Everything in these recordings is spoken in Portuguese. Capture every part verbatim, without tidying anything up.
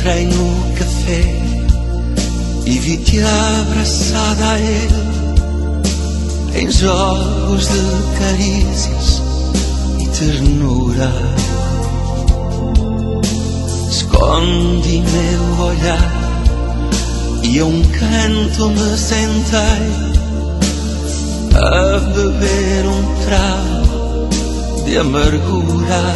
Entrei no café e vi-te abraçada a ele, em jogos de carícias e ternura. Escondi meu olhar e a um canto me sentei a beber um trago de amargura.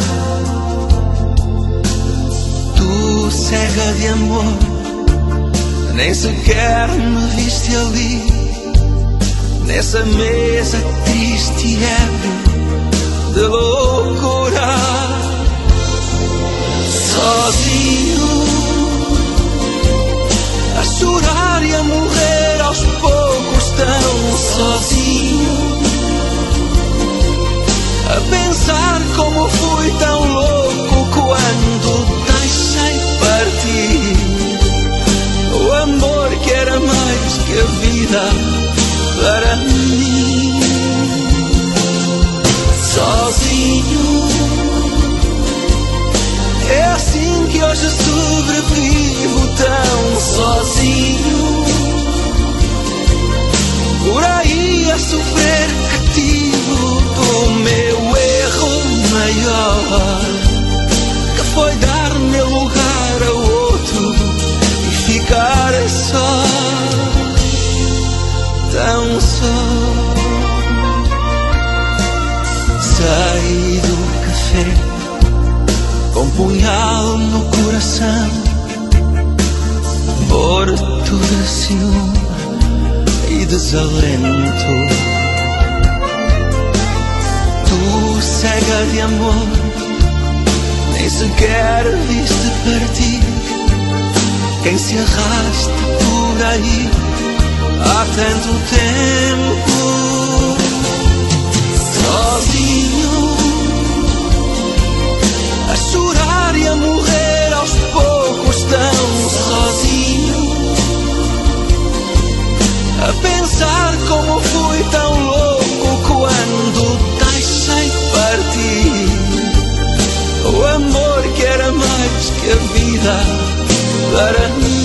Tu, cega de amor, nem sequer me viste ali, nessa mesa triste e ébrio de loucura. Sozinho, a chorar e a morrer aos poucos, tão sozinho, a pensar como fui tão louco quando deixei partir o amor que era mais que a vida para mim. Sozinho, é assim que hoje sobrevivo, tão sozinho, por aí a sofrer cativo do meu erro maior, que foi dar meu lugar a outro e ficar só, tão só. Saí do café com um punhal no coração, morto de ciúme e desalento. Tu, cega de amor, nem sequer viste partir quem se arrasta por aí há tanto tempo. Sozinho, a chorar e a morrer aos poucos, tão sozinho, a pensar como fui tão louco quando deixei partir o amor que era mais que a vida para mim.